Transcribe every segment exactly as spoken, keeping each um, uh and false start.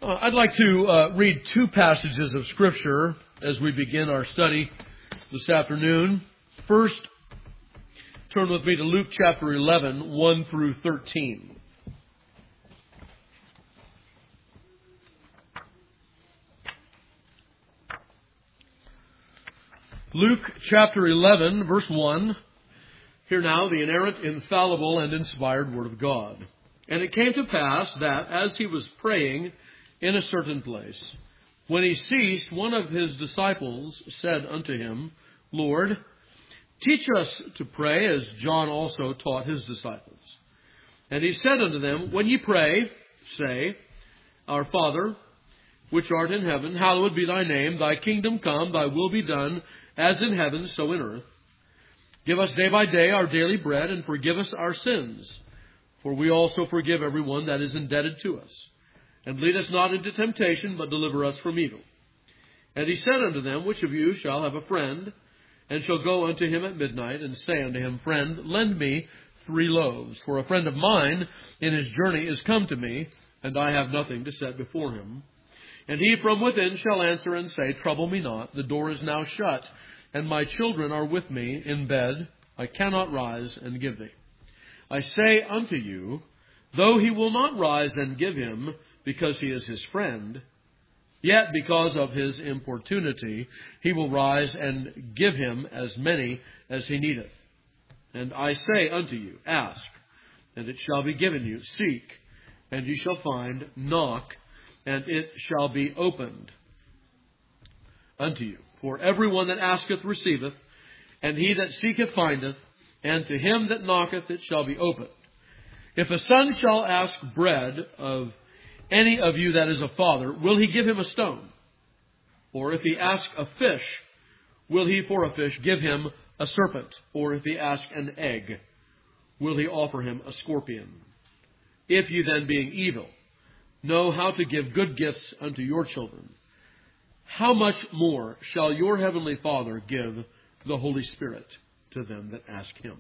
Uh, I'd like to uh, read two passages of Scripture as we begin our study this afternoon. First, turn with me to Luke chapter eleven, one through thirteen. Luke chapter eleven, verse one. Hear now the inerrant, infallible, and inspired Word of God. And it came to pass that, as he was praying in a certain place, when he ceased, one of his disciples said unto him, Lord, teach us to pray, as John also taught his disciples. And he said unto them, When ye pray, say, Our Father, which art in heaven, hallowed be thy name. Thy kingdom come, thy will be done, as in heaven, so in earth. Give us day by day our daily bread, and forgive us our sins, for we also forgive everyone that is indebted to us. And lead us not into temptation, but deliver us from evil. And he said unto them, Which of you shall have a friend, and shall go unto him at midnight, and say unto him, Friend, lend me three loaves, for a friend of mine in his journey is come to me, and I have nothing to set before him. And he from within shall answer and say, Trouble me not, the door is now shut, and my children are with me in bed. I cannot rise and give thee. I say unto you, though he will not rise and give him, because he is his friend, yet because of his importunity, he will rise and give him as many as he needeth. And I say unto you, Ask, and it shall be given you. Seek, and ye shall find. Knock, and it shall be opened unto you. For everyone that asketh receiveth, and he that seeketh findeth, and to him that knocketh it shall be opened. If a son shall ask bread of any of you that is a father, will he give him a stone? Or if he ask a fish, will he for a fish give him a serpent? Or if he ask an egg, will he offer him a scorpion? If you then, being evil, know how to give good gifts unto your children, how much more shall your heavenly Father give the Holy Spirit to them that ask him?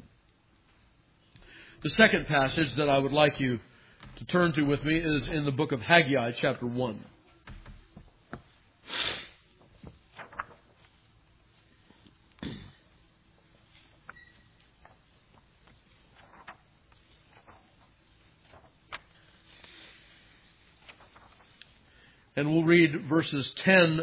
The second passage that I would like you to turn to with me is in the book of Haggai, chapter one. And we'll read verses ten.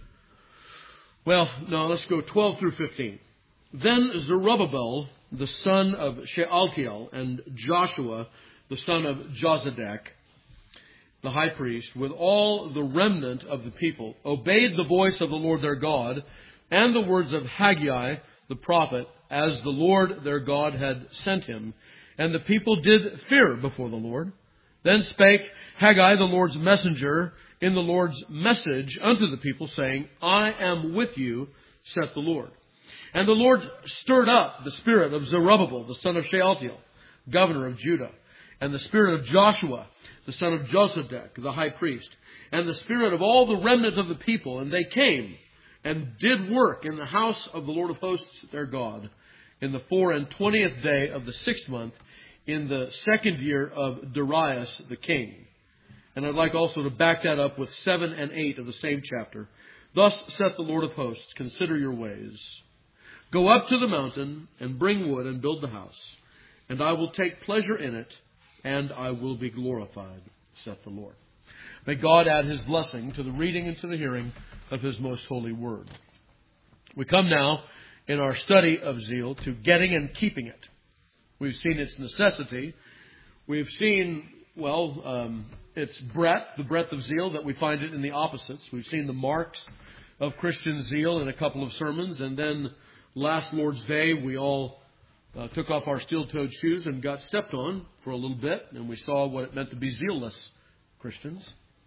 Well, no, let's go twelve through fifteen. Then Zerubbabel, the son of Shealtiel, and Joshua, the son of Jozadak, the high priest, with all the remnant of the people, obeyed the voice of the Lord their God, and the words of Haggai, the prophet, as the Lord their God had sent him. And the people did fear before the Lord. Then spake Haggai, the Lord's messenger, in the Lord's message unto the people, saying, I am with you, saith the Lord. And the Lord stirred up the spirit of Zerubbabel, the son of Shealtiel, governor of Judah, and the spirit of Joshua, the son of Jozadak, the high priest, and the spirit of all the remnant of the people. And they came and did work in the house of the Lord of hosts their God, in the four and twentieth day of the sixth month, in the second year of Darius the king. And I'd like also to back that up with seven and eight of the same chapter. Thus saith the Lord of hosts, Consider your ways. Go up to the mountain and bring wood and build the house, and I will take pleasure in it, and I will be glorified, saith the Lord. May God add his blessing to the reading and to the hearing of his most holy word. We come now in our study of zeal to getting and keeping it. We've seen its necessity. We've seen, well, um, its breadth, the breadth of zeal, that we find it in the opposites. We've seen the marks of Christian zeal in a couple of sermons, and then last Lord's Day, we all uh, took off our steel-toed shoes and got stepped on for a little bit, and we saw what it meant to be zealous Christians.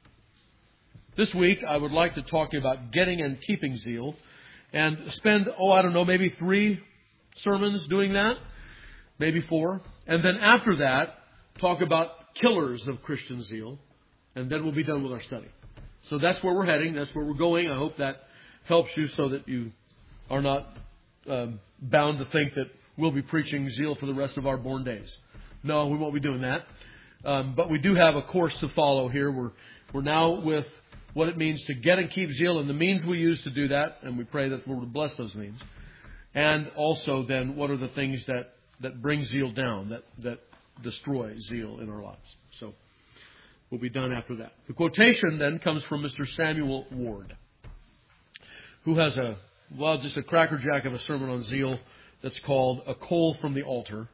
This week, I would like to talk to you about getting and keeping zeal, and spend, oh, I don't know, maybe three sermons doing that, maybe four. And then after that, talk about killers of Christian zeal, and then we'll be done with our study. So that's where we're heading. That's where we're going. I hope that helps you so that you are not um, bound to think that we'll be preaching zeal for the rest of our born days. No, we won't be doing that. Um, but we do have a course to follow here. We're, we're now with what it means to get and keep zeal and the means we use to do that. And we pray that the Lord will bless those means. And also then what are the things that, that bring zeal down, that, that destroy zeal in our lives. So we'll be done after that. The quotation then comes from Mister Samuel Ward, who has a, well, just a crackerjack of a sermon on zeal that's called A Coal from the Altar.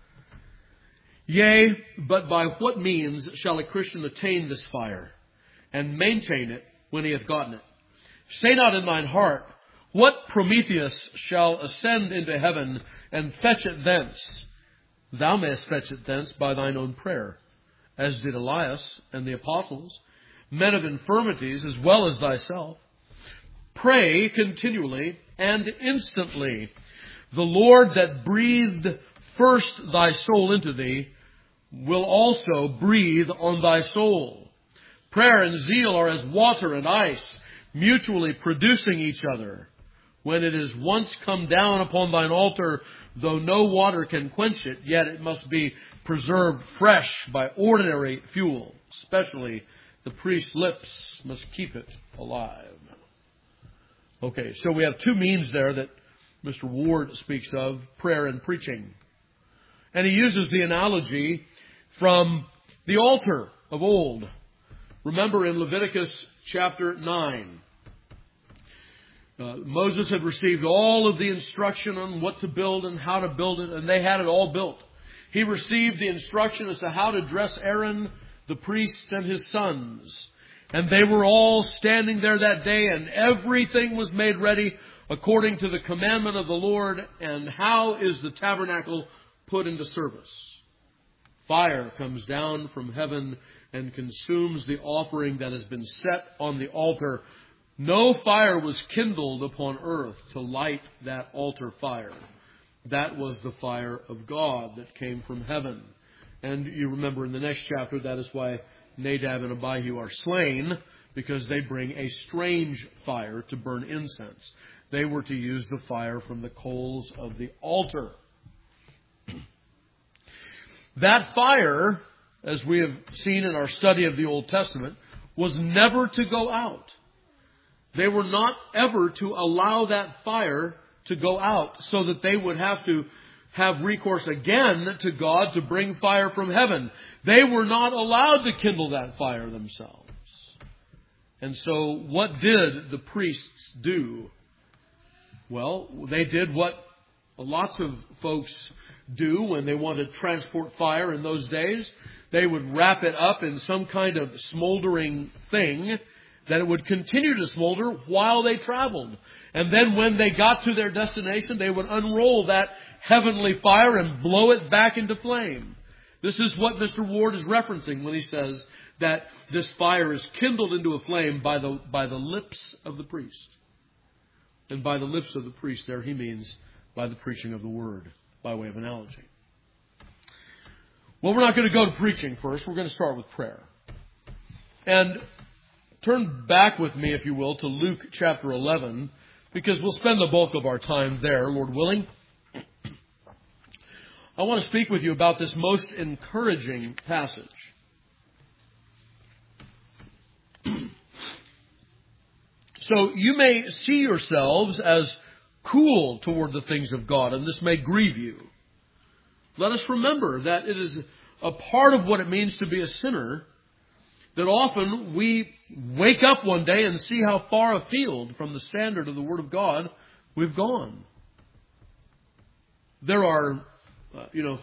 Yea, but by what means shall a Christian attain this fire, and maintain it when he hath gotten it? Say not in thine heart, what Prometheus shall ascend into heaven, and fetch it thence? Thou mayest fetch it thence by thine own prayer, as did Elias and the apostles, men of infirmities as well as thyself. Pray continually and instantly. The Lord that breathed first thy soul into thee will also breathe on thy soul. Prayer and zeal are as water and ice, mutually producing each other. When it is once come down upon thine altar, though no water can quench it, yet it must be preserved fresh by ordinary fuel. Especially the priest's lips must keep it alive. Okay, so we have two means there that Mister Ward speaks of, prayer and preaching. And he uses the analogy from the altar of old. Remember in Leviticus chapter nine, uh, Moses had received all of the instruction on what to build and how to build it, and they had it all built. He received the instruction as to how to dress Aaron, the priests, and his sons. And they were all standing there that day, and everything was made ready according to the commandment of the Lord. And how is the tabernacle put into service? Fire comes down from heaven and consumes the offering that has been set on the altar. No fire was kindled upon earth to light that altar fire. That was the fire of God that came from heaven. And you remember in the next chapter, that is why Nadab and Abihu are slain, because they bring a strange fire to burn incense. They were to use the fire from the coals of the altar. That fire, as we have seen in our study of the Old Testament, was never to go out. They were not ever to allow that fire to go out so that they would have to have recourse again to God to bring fire from heaven. They were not allowed to kindle that fire themselves. And so what did the priests do? Well, they did what lots of folks do when they want to transport fire in those days. They would wrap it up in some kind of smoldering thing that it would continue to smolder while they traveled. And then when they got to their destination, they would unroll that heavenly fire and blow it back into flame. This is what Mister Ward is referencing when he says that this fire is kindled into a flame by the, by the lips of the priest. And by the lips of the priest there he means by the preaching of the word, by way of analogy. Well, we're not going to go to preaching first. We're going to start with prayer. And turn back with me, if you will, to Luke chapter eleven, because we'll spend the bulk of our time there, Lord willing. I want to speak with you about this most encouraging passage. So you may see yourselves as cool toward the things of God, and this may grieve you. Let us remember that it is a part of what it means to be a sinner that often we wake up one day and see how far afield from the standard of the Word of God we've gone. There are, uh, you know,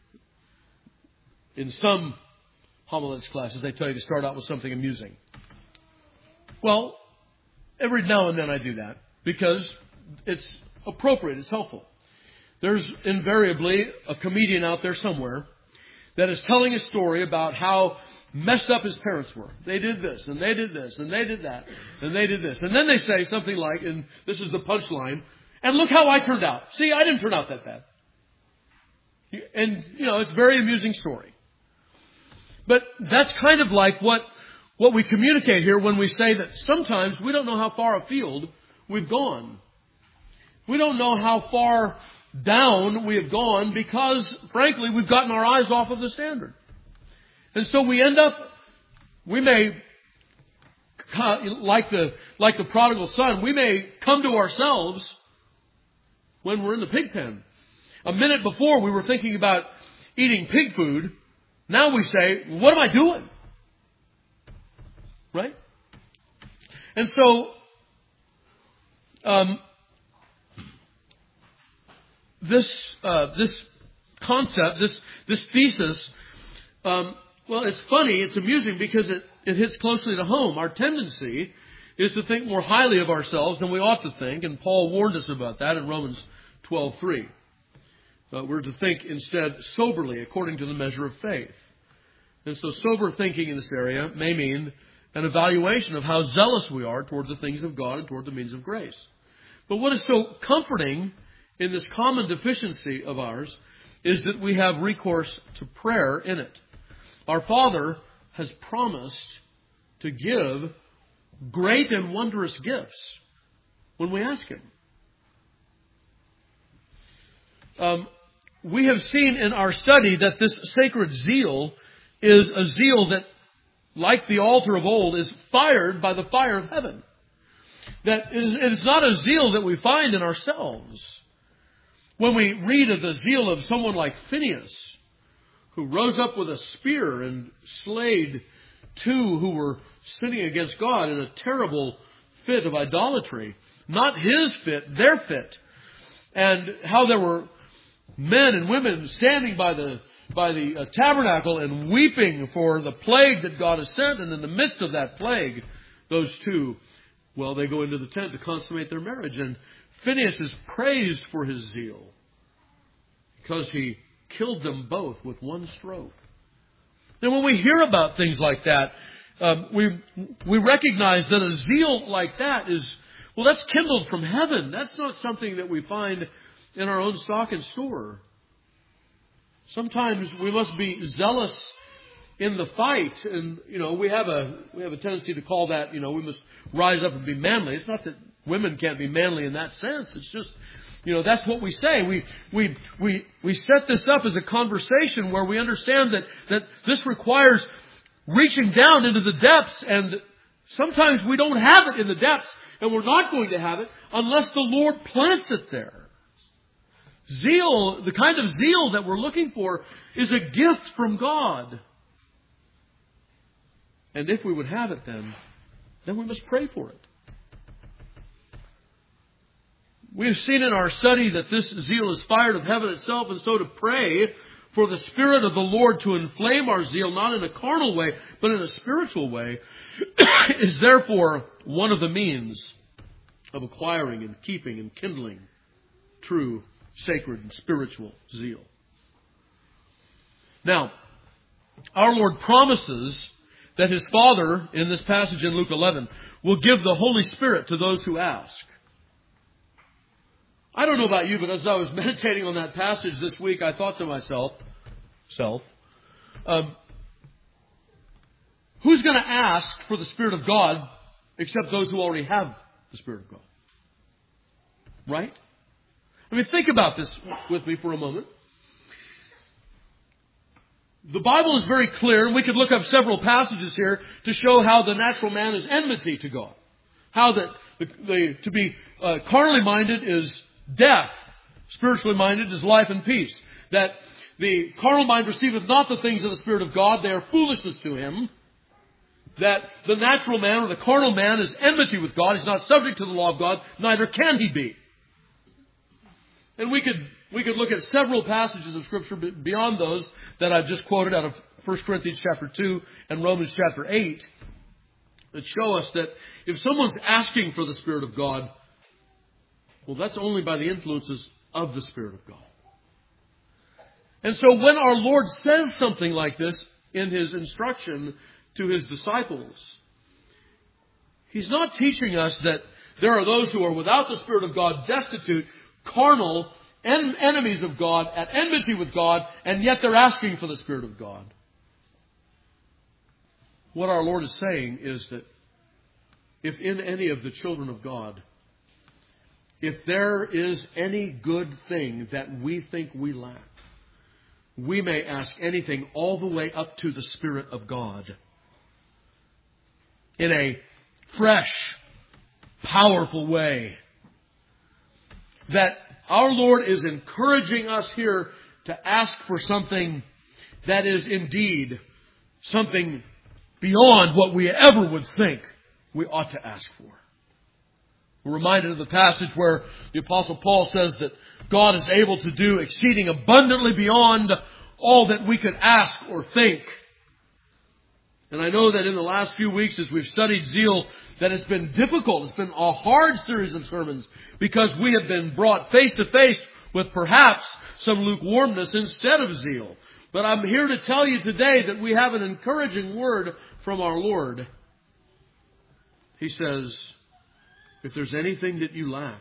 in some homiletics classes, they tell you to start out with something amusing. Well, every now and then I do that because it's appropriate, it's helpful. There's invariably a comedian out there somewhere that is telling a story about how messed up his parents were. They did this, and they did this, and they did that, and they did this. And then they say something like, and this is the punchline, and look how I turned out. See, I didn't turn out that bad. And, you know, it's a very amusing story. But that's kind of like what, what we communicate here when we say that sometimes we don't know how far afield we've gone. We don't know how far down we have gone because, frankly, we've gotten our eyes off of the standard. And so we end up, we may, like the, like the prodigal son, we may come to ourselves when we're in the pig pen. A minute before we were thinking about eating pig food. Now we say, what am I doing? Right? And so, um, this uh, this concept, this this thesis, um, well, it's funny, it's amusing because it, it hits closely to home. Our tendency is to think more highly of ourselves than we ought to think, and Paul warned us about that in Romans twelve three. Uh, we're to think instead soberly, according to the measure of faith. And so sober thinking in this area may mean an evaluation of how zealous we are toward the things of God and toward the means of grace. But what is so comforting in this common deficiency of ours is that we have recourse to prayer in it. Our Father has promised to give great and wondrous gifts when we ask Him. Um, we have seen in our study that this sacred zeal is a zeal that, like the altar of old, is fired by the fire of heaven. That it is not a zeal that we find in ourselves. When we read of the zeal of someone like Phinehas, who rose up with a spear and slayed two who were sinning against God in a terrible fit of idolatry. Not his fit, their fit. And how there were men and women standing by the by the uh, tabernacle and weeping for the plague that God has sent. And in the midst of that plague, those two, well, they go into the tent to consummate their marriage. And Phinehas is praised for his zeal because he killed them both with one stroke. And when we hear about things like that, um, we we recognize that a zeal like that is, well, that's kindled from heaven. That's not something that we find in our own stock and store. Sometimes we must be zealous in the fight, and you know we have a we have a tendency to call that, you know, we must rise up and be manly. It's not that women can't be manly in that sense. It's just, you know, that's what we say. We we we we set this up as a conversation where we understand that that this requires reaching down into the depths, and sometimes we don't have it in the depths, and we're not going to have it unless the Lord plants it there. Zeal, the kind of zeal that we're looking for, is a gift from God. And if we would have it then, then we must pray for it. We have seen in our study that this zeal is fired of heaven itself, and so to pray for the Spirit of the Lord to inflame our zeal, not in a carnal way, but in a spiritual way, is therefore one of the means of acquiring and keeping and kindling true sacred and spiritual zeal. Now, our Lord promises that His Father, in this passage in Luke eleven, will give the Holy Spirit to those who ask. I don't know about you, but as I was meditating on that passage this week, I thought to myself, self, um, who's going to ask for the Spirit of God except those who already have the Spirit of God? Right? I mean, think about this with me for a moment. The Bible is very clear, and we could look up several passages here to show how the natural man is enmity to God. How that the, the, to be uh, carnally minded is death, spiritually minded is life and peace. That the carnal mind receiveth not the things of the Spirit of God, they are foolishness to him. That the natural man or the carnal man is enmity with God, he's not subject to the law of God, neither can he be. And we could we could look at several passages of Scripture beyond those that I've just quoted out of First Corinthians chapter two and Romans chapter eight that show us that if someone's asking for the Spirit of God, well, that's only by the influences of the Spirit of God. And so when our Lord says something like this in His instruction to His disciples, He's not teaching us that there are those who are without the Spirit of God, destitute, carnal, en- enemies of God, at enmity with God, and yet they're asking for the Spirit of God. What our Lord is saying is that if in any of the children of God, if there is any good thing that we think we lack, we may ask anything all the way up to the Spirit of God in a fresh, powerful way. That our Lord is encouraging us here to ask for something that is indeed something beyond what we ever would think we ought to ask for. We're reminded of the passage where the Apostle Paul says that God is able to do exceeding abundantly beyond all that we could ask or think. And I know that in the last few weeks as we've studied zeal, that it's been difficult. It's been a hard series of sermons because we have been brought face to face with perhaps some lukewarmness instead of zeal. But I'm here to tell you today that we have an encouraging word from our Lord. He says, if there's anything that you lack,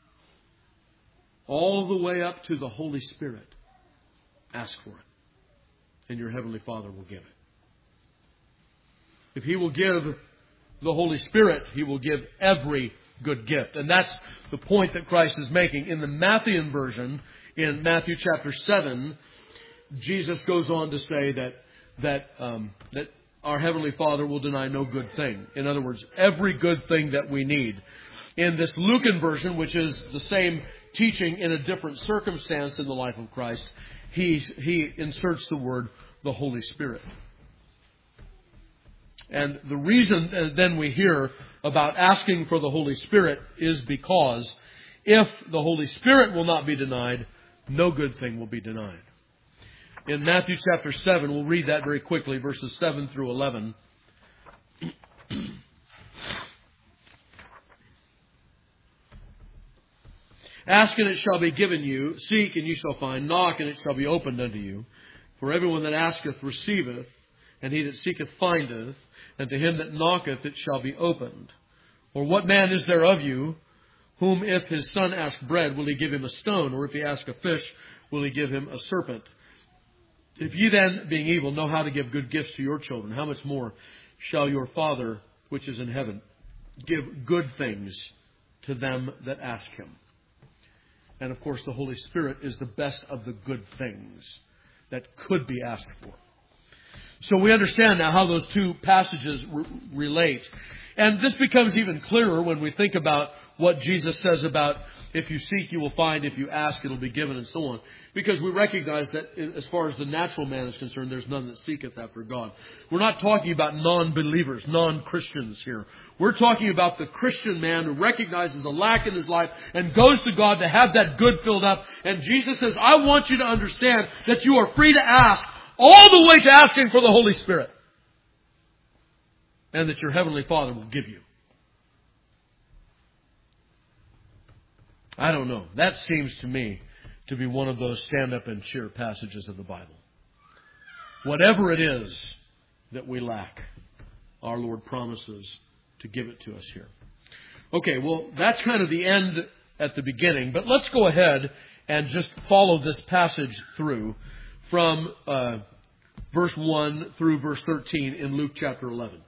all the way up to the Holy Spirit, ask for it. And your Heavenly Father will give it. If He will give the Holy Spirit, He will give every good gift. And that's the point that Christ is making. In the Matthean version, in Matthew chapter seven, Jesus goes on to say that that um, that our Heavenly Father will deny no good thing. In other words, every good thing that we need. In this Lucan version, which is the same teaching in a different circumstance in the life of Christ, he, he inserts the word, the Holy Spirit. And the reason then we hear about asking for the Holy Spirit is because if the Holy Spirit will not be denied, no good thing will be denied. In Matthew chapter seven, we'll read that very quickly, verses seven through eleven. Ask and it shall be given you. Seek and you shall find. Knock and it shall be opened unto you. For everyone that asketh receiveth, and he that seeketh findeth, and to him that knocketh it shall be opened. Or what man is there of you, whom if his son ask bread, will he give him a stone? Or if he ask a fish, will he give him a serpent? If ye then, being evil, know how to give good gifts to your children, how much more shall your Father, which is in heaven, give good things to them that ask Him? And of course, the Holy Spirit is the best of the good things that could be asked for. So we understand now how those two passages re- relate. And this becomes even clearer when we think about what Jesus says about if you seek, you will find. If you ask, it will be given, and so on. Because we recognize that as far as the natural man is concerned, there's none that seeketh after God. We're not talking about non-believers, non-Christians here. We're talking about the Christian man who recognizes the lack in his life and goes to God to have that good filled up. And Jesus says, I want you to understand that you are free to ask, all the way to asking for the Holy Spirit. And that your Heavenly Father will give you. I don't know. That seems to me to be one of those stand up and cheer passages of the Bible. Whatever it is that we lack, our Lord promises to give it to us here. Okay, well, that's kind of the end at the beginning. But let's go ahead and just follow this passage through from uh, verse one through verse thirteen in Luke chapter eleven.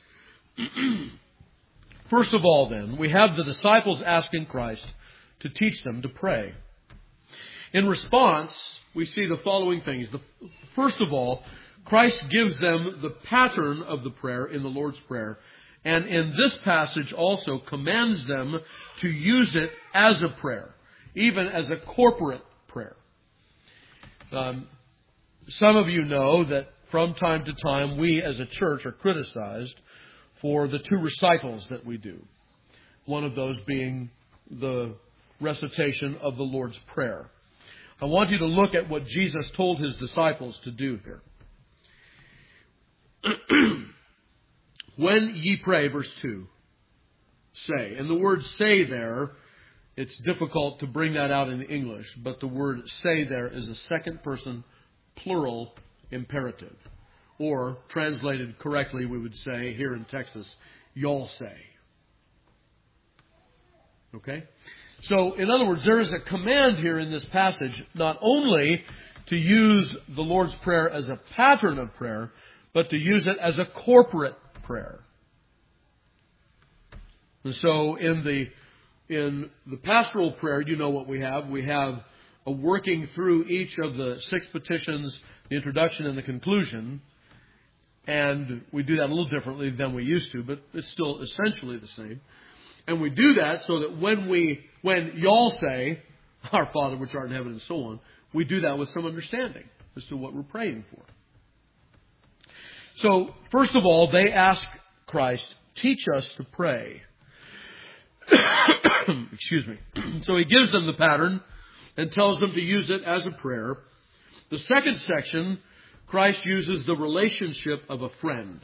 First of all, then, we have the disciples asking Christ to teach them to pray. In response, we see the following things. The, first of all, Christ gives them the pattern of the prayer in the Lord's Prayer. And in this passage also commands them to use it as a prayer, even as a corporate prayer. Um, some of you know that from time to time we as a church are criticized for the two recitals that we do. One of those being the recitation of the Lord's Prayer. I want you to look at what Jesus told His disciples to do here. When ye pray, verse two, say. And the word say there, it's difficult to bring that out in English, but the word say there is a second person plural imperative. Or, translated correctly, we would say here in Texas, y'all say. Okay? So, in other words, there is a command here in this passage not only to use the Lord's Prayer as a pattern of prayer, but to use it as a corporate prayer. And so, in the in the pastoral prayer, you know what we have. We have a working through each of the six petitions, the introduction and the conclusion. And we do that a little differently than we used to, but it's still essentially the same. And we do that so that when we, when y'all say, Our Father which art in heaven and so on, we do that with some understanding as to what we're praying for. So, first of all, they ask Christ, teach us to pray. Excuse me. So he gives them the pattern and tells them to use it as a prayer. The second section, Christ uses the relationship of a friend.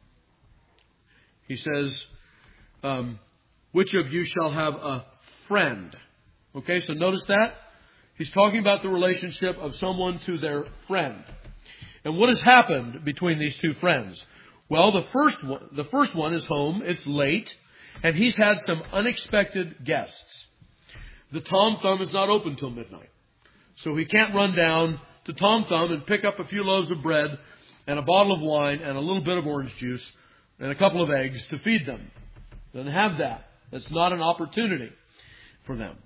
He says, um, which of you shall have a friend? Okay, so notice that. He's talking about the relationship of someone to their friend. And what has happened between these two friends? Well, the first one, the first one is home. It's late. And he's had some unexpected guests. The Tom Thumb is not open till midnight. So he can't run down to Tom Thumb and pick up a few loaves of bread and a bottle of wine and a little bit of orange juice and a couple of eggs to feed them. Doesn't have that. That's not an opportunity for them.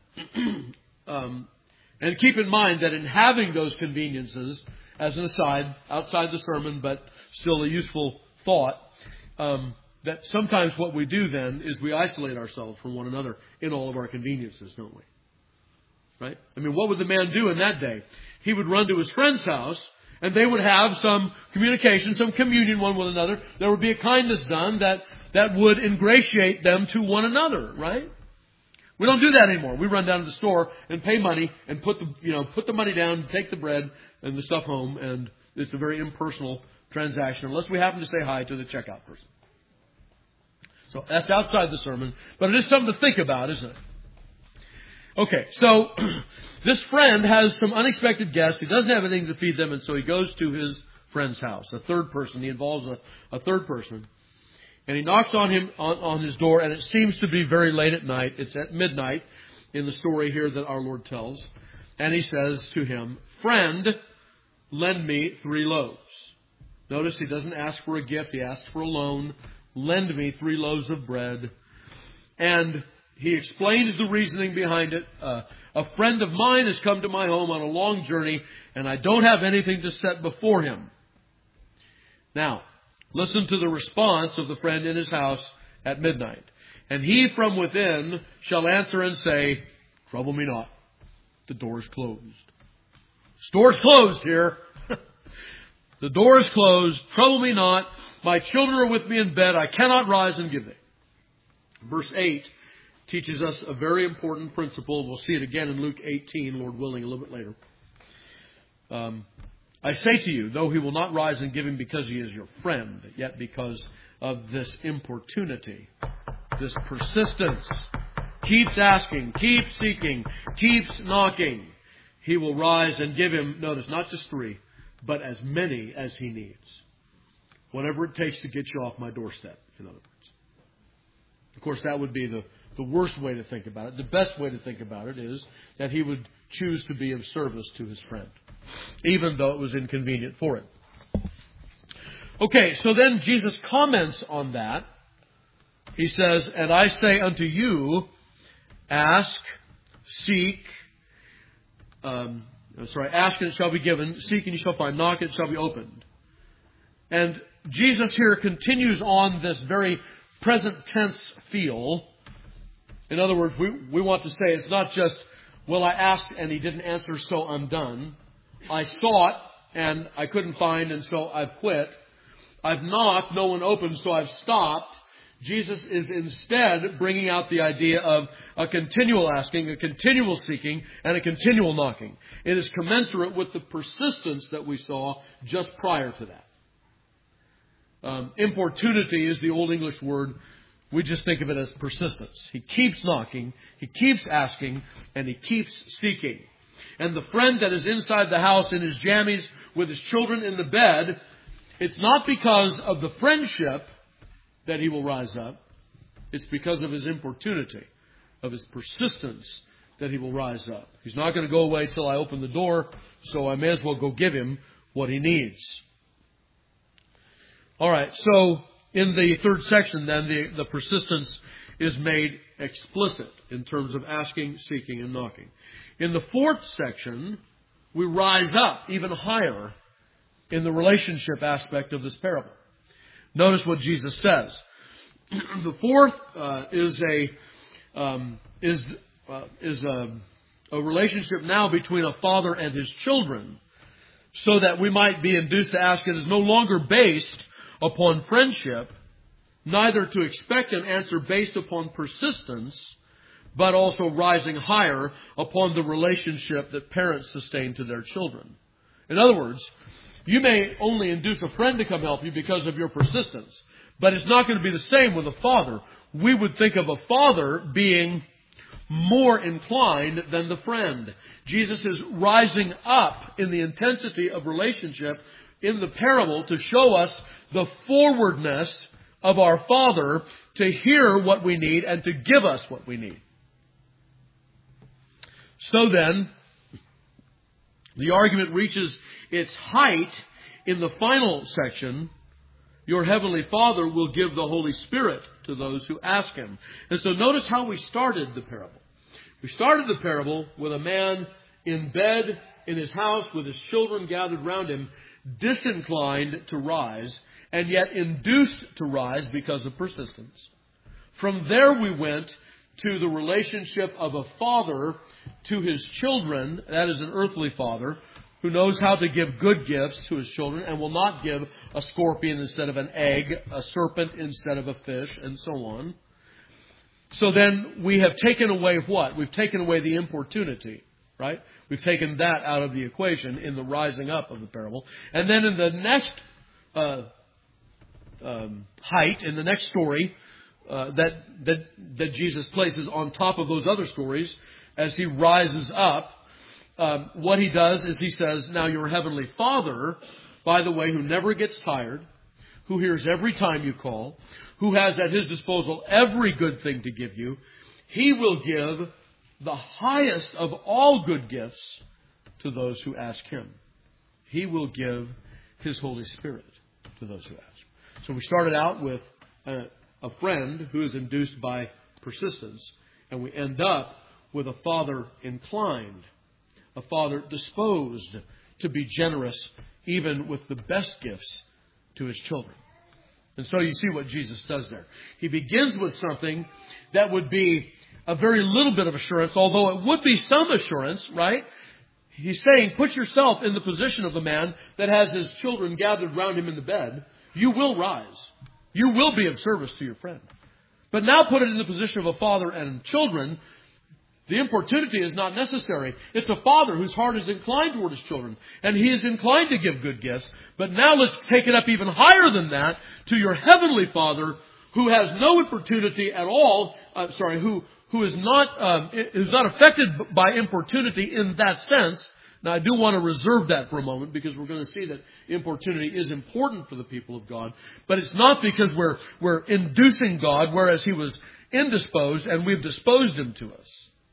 um, and keep in mind that in having those conveniences, as an aside, outside the sermon, but still a useful thought, um, that sometimes what we do then is we isolate ourselves from one another in all of our conveniences, don't we? Right? I mean, what would the man do in that day? He would run to his friend's house, and they would have some communication, some communion one with another. There would be a kindness done that, that would ingratiate them to one another, right? We don't do that anymore. We run down to the store and pay money and put the, you know, put the money down, take the bread and the stuff home, and it's a very impersonal transaction unless we happen to say hi to the checkout person. So that's outside the sermon, but it is something to think about, isn't it? Okay, so this friend has some unexpected guests. He doesn't have anything to feed them, and so he goes to his friend's house, a third person. He involves a, a third person. And he knocks on him on, on his door, and it seems to be very late at night. It's at midnight in the story here that our Lord tells. And he says to him, "Friend, lend me three loaves." Notice he doesn't ask for a gift. He asks for a loan. Lend me three loaves of bread. And he explains the reasoning behind it. Uh, a friend of mine has come to my home on a long journey, and I don't have anything to set before him. Now, listen to the response of the friend in his house at midnight. And he from within shall answer and say, "Trouble me not. The door is closed." Door's closed here. The door is closed. Trouble me not. My children are with me in bed. I cannot rise and give thee. Verse eight teaches us a very important principle. We'll see it again in Luke eighteen, Lord willing, a little bit later. Um, I say to you, though he will not rise and give him because he is your friend, yet because of this importunity, this persistence, keeps asking, keeps seeking, keeps knocking, he will rise and give him, notice, not just three, but as many as he needs. Whatever it takes to get you off my doorstep, in other words. Of course, that would be the, the worst way to think about it. The best way to think about it is that he would choose to be of service to his friend, even though it was inconvenient for him. Okay, so then Jesus comments on that. He says, "And I say unto you, ask, seek, um, sorry, ask and it shall be given, seek and you shall find, knock and it shall be opened." And Jesus here continues on this very present tense feel. In other words, we, we want to say it's not just, well, I asked and he didn't answer, so I'm done. I sought and I couldn't find, and so I've quit. I've knocked, no one opened, so I've stopped. Jesus is instead bringing out the idea of a continual asking, a continual seeking, and a continual knocking. It is commensurate with the persistence that we saw just prior to that. Um, importunity is the Old English word. We just think of it as persistence. He keeps knocking, he keeps asking, and he keeps seeking. And the friend that is inside the house in his jammies with his children in the bed, it's not because of the friendship that he will rise up. It's because of his importunity, of his persistence that he will rise up. He's not going to go away till I open the door, so I may as well go give him what he needs. All right, so in the third section then, the, the persistence is made explicit in terms of asking, seeking, and knocking. In the fourth section, we rise up even higher in the relationship aspect of this parable. Notice what Jesus says. The fourth uh, is a um, is uh, is a, a relationship now between a father and his children, so that we might be induced to ask, it is no longer based upon friendship, neither to expect an answer based upon persistence, but also rising higher upon the relationship that parents sustain to their children. In other words, you may only induce a friend to come help you because of your persistence, but it's not going to be the same with a father. We would think of a father being more inclined than the friend. Jesus is rising up in the intensity of relationship in the parable to show us the forwardness of our Father to hear what we need and to give us what we need. So then, the argument reaches its height in the final section. Your heavenly Father will give the Holy Spirit to those who ask Him. And so notice how we started the parable. We started the parable with a man in bed in his house with his children gathered round him, disinclined to rise, and yet induced to rise because of persistence. From there we went to the relationship of a father to his children, that is an earthly father, who knows how to give good gifts to his children and will not give a scorpion instead of an egg, a serpent instead of a fish, and so on. So then we have taken away what? We've taken away the importunity, right? We've taken that out of the equation in the rising up of the parable. And then in the next uh, um, height, in the next story uh, that, that, that Jesus places on top of those other stories, as He rises up, Um, what He does is He says, now your heavenly Father, by the way, who never gets tired, who hears every time you call, who has at His disposal every good thing to give you, He will give the highest of all good gifts to those who ask Him. He will give His Holy Spirit to those who ask. So we started out with a, a friend who is induced by persistence, and we end up with a father inclined, a father disposed to be generous even with the best gifts to his children. And so you see what Jesus does there. He begins with something that would be a very little bit of assurance, although it would be some assurance, right? He's saying, put yourself in the position of the man that has his children gathered round him in the bed. You will rise. You will be of service to your friend. But now put it in the position of a father and children. The importunity is not necessary. It's a father whose heart is inclined toward his children, and he is inclined to give good gifts. But now let's take it up even higher than that to your heavenly Father, who has no importunity at all. Uh, sorry, who who is not um, is not affected by importunity in that sense. Now, I do want to reserve that for a moment because we're going to see that importunity is important for the people of God. But it's not because we're we're inducing God, whereas He was indisposed and we've disposed Him to us.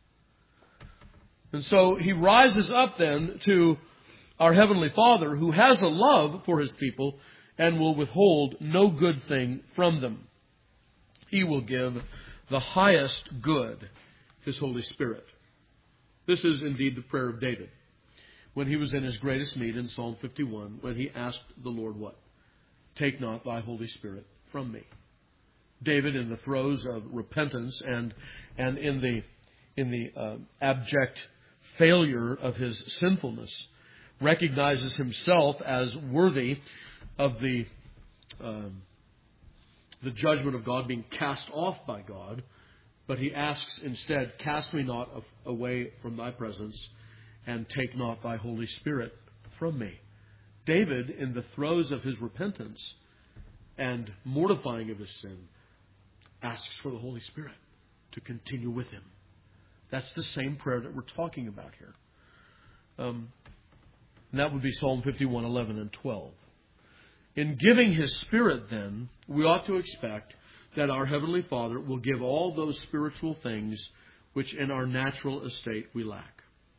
And so He rises up then to our Heavenly Father, who has a love for His people and will withhold no good thing from them. He will give the highest good, His Holy Spirit. This is indeed the prayer of David when he was in his greatest need in Psalm fifty-one, when he asked the Lord what? Take not Thy Holy Spirit from me. David, in the throes of repentance and and in the in the uh, abject failure of his sinfulness, recognizes himself as worthy of the um, the judgment of God, being cast off by God. But he asks instead, cast me not away from Thy presence, and take not Thy Holy Spirit from me. David, in the throes of his repentance and mortifying of his sin, asks for the Holy Spirit to continue with him. That's the same prayer that we're talking about here. Um, and that would be Psalm fifty-one, eleven, and twelve. In giving His Spirit, then, we ought to expect that our Heavenly Father will give all those spiritual things which in our natural estate we lack.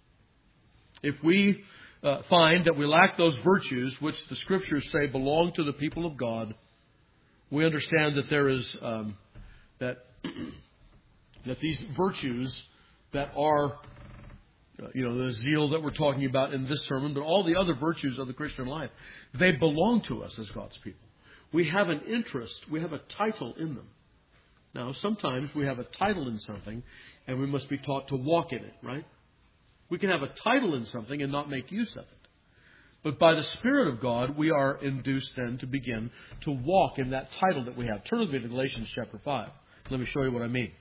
If we uh, find that we lack those virtues which the Scriptures say belong to the people of God, we understand that there is um, that that these virtues that are uh, you know, the zeal that we're talking about in this sermon, but all the other virtues of the Christian life, they belong to us as God's people. We have an interest, we have a title in them. Now, sometimes we have a title in something, and we must be taught to walk in it, right? We can have a title in something and not make use of it. But by the Spirit of God, we are induced then to begin to walk in that title that we have. Turn with me to Galatians chapter five. Let me show you what I mean.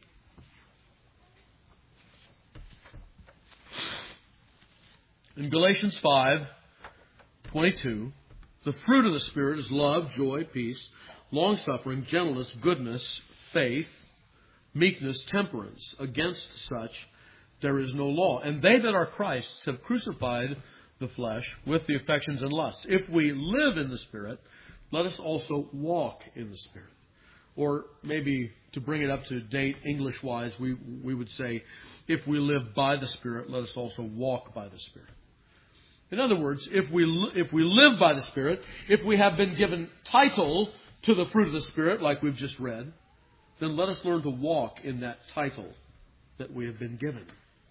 In Galatians five twenty-two, the fruit of the Spirit is love, joy, peace, long-suffering, gentleness, goodness, faith, meekness, temperance. Against such there is no law. And they that are Christ's have crucified the flesh with the affections and lusts. If we live in the Spirit, let us also walk in the Spirit. Or maybe to bring it up to date English-wise, we, we would say, if we live by the Spirit, let us also walk by the Spirit. In other words, if we if we live by the Spirit, if we have been given title to the fruit of the Spirit, like we've just read, then let us learn to walk in that title that we have been given.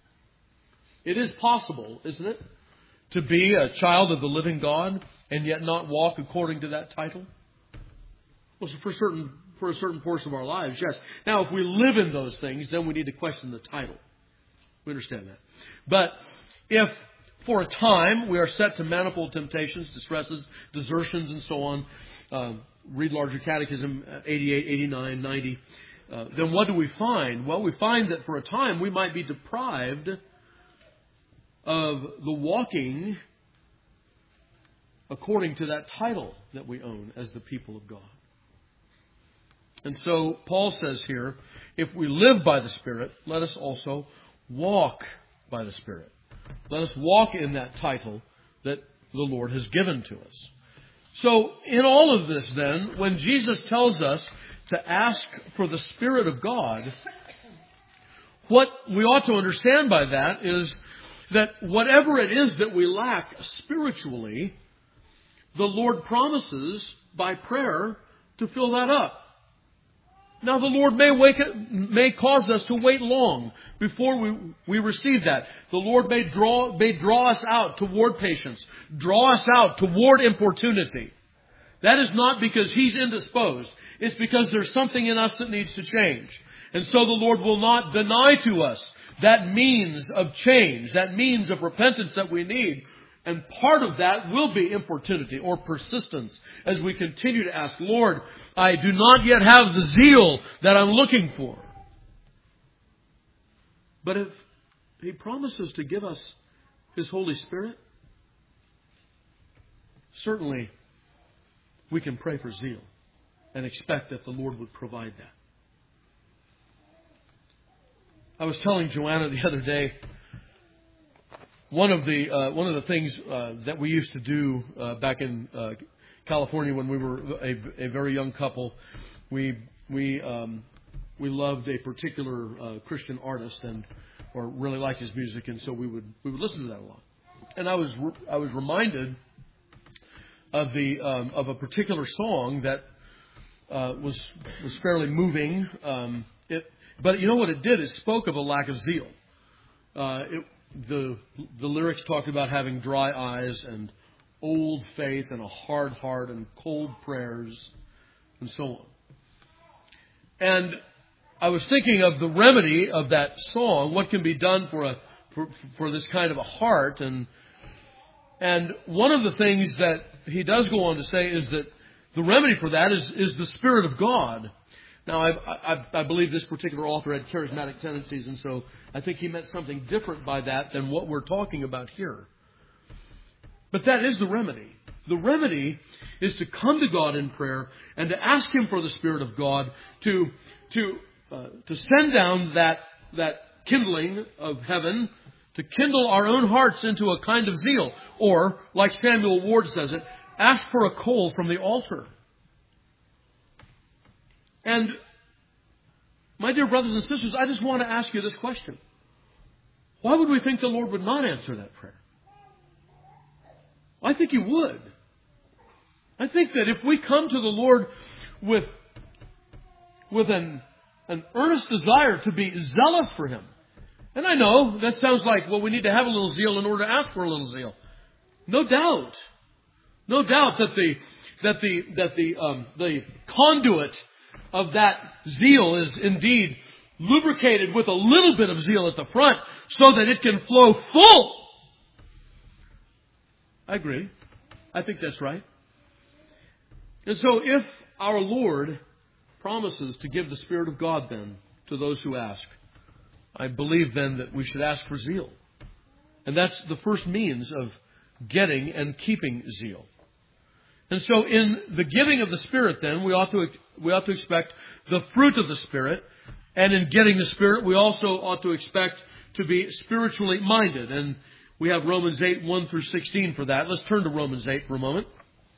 It is possible, isn't it, to be a child of the living God and yet not walk according to that title? Well, so for certain for a certain portion of our lives, yes. Now, if we live in those things, then we need to question the title. We understand that. But if for a time we are set to manifold temptations, distresses, desertions, and so on, uh, read Larger Catechism eighty-eight, eighty-nine, ninety, uh, then what do we find? Well, we find that for a time we might be deprived of the walking according to that title that we own as the people of God. And so Paul says here, if we live by the Spirit, let us also walk by the Spirit. Let us walk in that title that the Lord has given to us. So in all of this then, when Jesus tells us to ask for the Spirit of God, what we ought to understand by that is that whatever it is that we lack spiritually, the Lord promises by prayer to fill that up. Now the Lord may wake, may cause us to wait long before we, we receive that. The Lord may draw, may draw us out toward patience, draw us out toward importunity. That is not because He's indisposed. It's because there's something in us that needs to change. And so the Lord will not deny to us that means of change, that means of repentance that we need. And part of that will be importunity or persistence as we continue to ask, Lord, I do not yet have the zeal that I'm looking for. But if He promises to give us His Holy Spirit, certainly we can pray for zeal and expect that the Lord would provide that. I was telling Joanna the other day, one of the uh, one of the things uh, that we used to do uh, back in uh, California when we were a, a very young couple, we we um, we loved a particular uh, Christian artist and or really liked his music, and so we would we would listen to that a lot. And I was I was reminded of the um, of a particular song that uh, was was fairly moving. Um, it. But you know what it did? It spoke of a lack of zeal. Uh, it, the the lyrics talked about having dry eyes and old faith and a hard heart and cold prayers and so on. And I was thinking of the remedy of that song. What can be done for a for, for this kind of a heart? And and one of the things that he does go on to say is that the remedy for that is is the Spirit of God. Now, I, I, I believe this particular author had charismatic tendencies, and so I think he meant something different by that than what we're talking about here. But that is the remedy. The remedy is to come to God in prayer and to ask Him for the Spirit of God to to uh, to send down that that kindling of heaven, to kindle our own hearts into a kind of zeal, or, like Samuel Ward says it, ask for a coal from the altar. And, my dear brothers and sisters, I just want to ask you this question. Why would we think the Lord would not answer that prayer? I think He would. I think that if we come to the Lord with, with an, an earnest desire to be zealous for Him And I know that sounds like, well, we need to have a little zeal in order to ask for a little zeal. No doubt. No doubt that the that the that the um, the conduit of that zeal is indeed lubricated with a little bit of zeal at the front so that it can flow full. I agree. I think that's right. And so if our Lord promises to give the Spirit of God then to those who ask, I believe then that we should ask for zeal. And that's the first means of getting and keeping zeal. And so in the giving of the Spirit then, we ought to we ought to expect the fruit of the Spirit. And in getting the Spirit, we also ought to expect to be spiritually minded. And we have Romans eight, one through sixteen for that. Let's turn to Romans eight for a moment.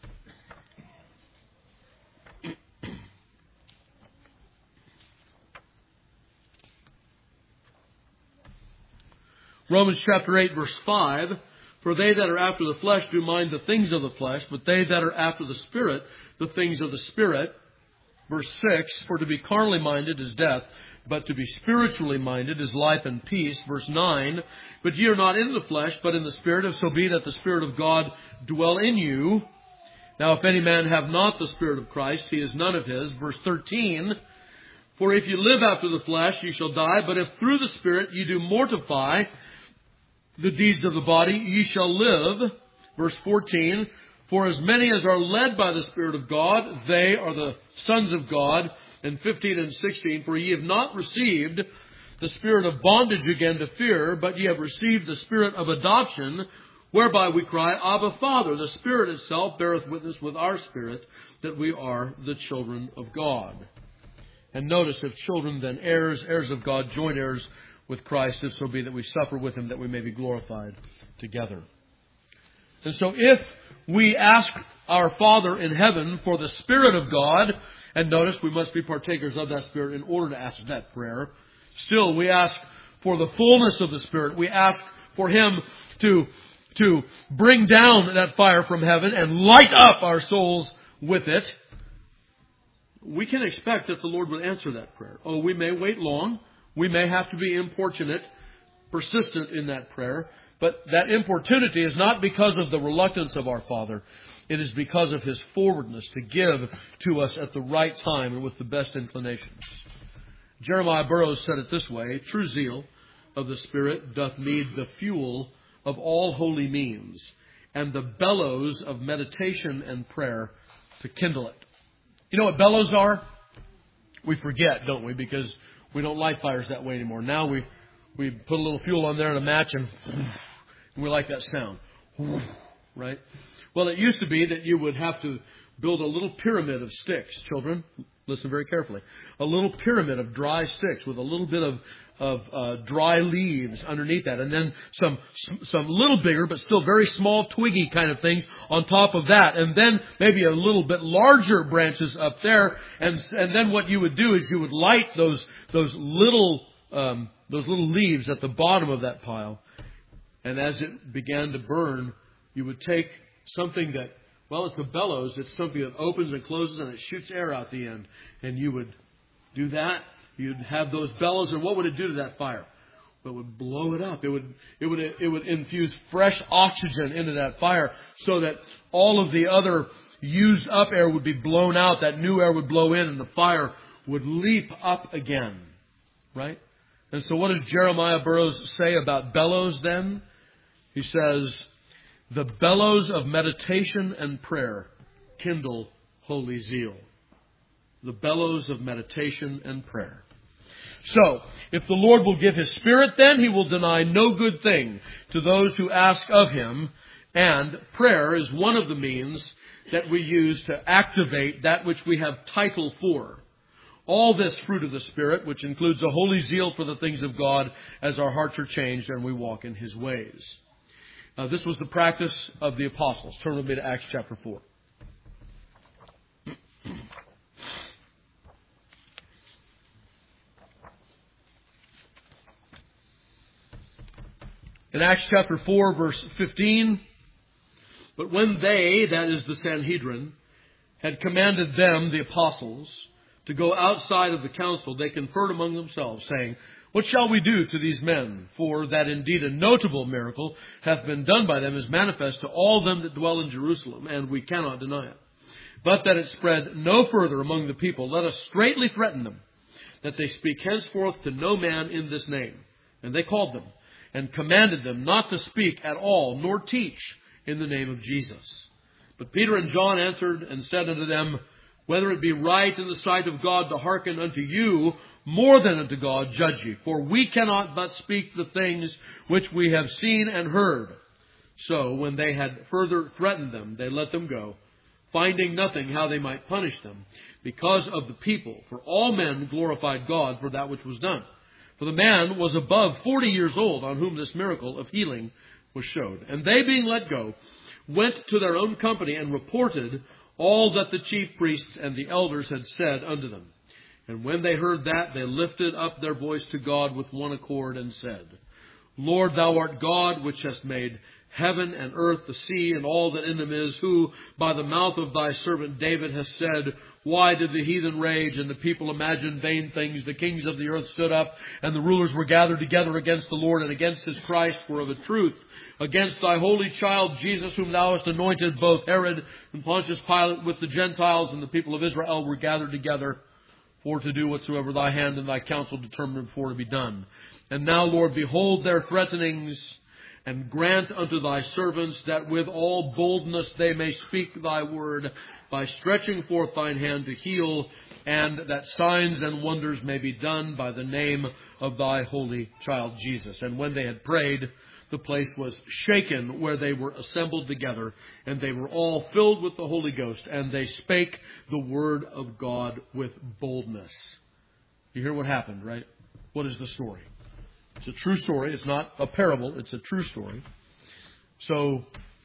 Romans chapter eight, verse five. For they that are after the flesh do mind the things of the flesh, but they that are after the Spirit, the things of the Spirit. Verse six, for to be carnally minded is death, but to be spiritually minded is life and peace. Verse nine, but ye are not in the flesh, but in the Spirit, if so be that the Spirit of God dwell in you. Now if any man have not the Spirit of Christ, he is none of his. Verse thirteen, for if you live after the flesh, you shall die, but if through the Spirit you do mortify the deeds of the body, ye shall live. Verse fourteen, for as many as are led by the Spirit of God, they are the sons of God. And fifteen and sixteen, for ye have not received the spirit of bondage again to fear, but ye have received the Spirit of adoption, whereby we cry, Abba, Father. The Spirit itself beareth witness with our spirit that we are the children of God. And notice, if children, then heirs, heirs of God, joint heirs with Christ, if so be that we suffer with Him, that we may be glorified together. And so if we ask our Father in heaven for the Spirit of God, and notice we must be partakers of that Spirit in order to ask that prayer, still we ask for the fullness of the Spirit. We ask for Him to, to bring down that fire from heaven and light up our souls with it. We can expect that the Lord will answer that prayer. Oh, we may wait long. We may have to be importunate, persistent in that prayer. But that importunity is not because of the reluctance of our Father. It is because of His forwardness to give to us at the right time and with the best inclinations. Jeremiah Burroughs said it this way, true zeal of the Spirit doth need the fuel of all holy means, and the bellows of meditation and prayer to kindle it. You know what bellows are? We forget, don't we? Because we don't light fires that way anymore. Now we, we put a little fuel on there and a match and, and we like that sound. Right? Well, it used to be that you would have to build a little pyramid of sticks. Children, listen very carefully. A little pyramid of dry sticks with a little bit of, of uh, dry leaves underneath that. And then some some little bigger but still very small twiggy kind of things on top of that. And then maybe a little bit larger branches up there. And and then what you would do is you would light those those little um, those little leaves at the bottom of that pile. And as it began to burn, you would take something that, well, it's a bellows. It's something that opens and closes and it shoots air out the end. And you would do that. You'd have those bellows, and what would it do to that fire? Well, it would blow it up. It would, it would, it would infuse fresh oxygen into that fire so that all of the other used up air would be blown out. That new air would blow in and the fire would leap up again. Right? And so what does Jeremiah Burroughs say about bellows then? He says, the bellows of meditation and prayer kindle holy zeal. The bellows of meditation and prayer. So, if the Lord will give His Spirit, then He will deny no good thing to those who ask of Him. And prayer is one of the means that we use to activate that which we have title for. All this fruit of the Spirit, which includes a holy zeal for the things of God as our hearts are changed and we walk in His ways. Uh, this was the practice of the apostles. Turn with me to Acts chapter four. In Acts chapter four, verse fifteen, but when they, that is the Sanhedrin, had commanded them, the apostles, to go outside of the council, they conferred among themselves, saying, What shall we do to these men? For that indeed a notable miracle hath been done by them is manifest to all them that dwell in Jerusalem, and we cannot deny it. But that it spread no further among the people, let us straitly threaten them, that they speak henceforth to no man in this name. And they called them, and commanded them not to speak at all, nor teach in the name of Jesus. But Peter and John answered and said unto them, whether it be right in the sight of God to hearken unto you more than unto God, judge ye. For we cannot but speak the things which we have seen and heard. So when they had further threatened them, they let them go, finding nothing how they might punish them, because of the people. For all men glorified God for that which was done. For the man was above forty years old, on whom this miracle of healing was showed. And they, being let go, went to their own company and reported all that the chief priests and the elders had said unto them. And when they heard that, they lifted up their voice to God with one accord and said, Lord, thou art God, which hast made heaven and earth, the sea, and all that in them is, who by the mouth of thy servant David has said, why did the heathen rage and the people imagine vain things? The kings of the earth stood up, and the rulers were gathered together against the Lord and against his Christ, for of a truth, against thy holy child Jesus, whom thou hast anointed, both Herod and Pontius Pilate with the Gentiles and the people of Israel were gathered together for to do whatsoever thy hand and thy counsel determined for to be done. And now, Lord, behold their threatenings, and grant unto thy servants that with all boldness they may speak thy word, by stretching forth thine hand to heal, and that signs and wonders may be done by the name of thy holy child Jesus. And when they had prayed, the place was shaken where they were assembled together, and they were all filled with the Holy Ghost, and they spake the word of God with boldness. You hear what happened, right? What is the story? It's a true story. It's not a parable. It's a true story. So,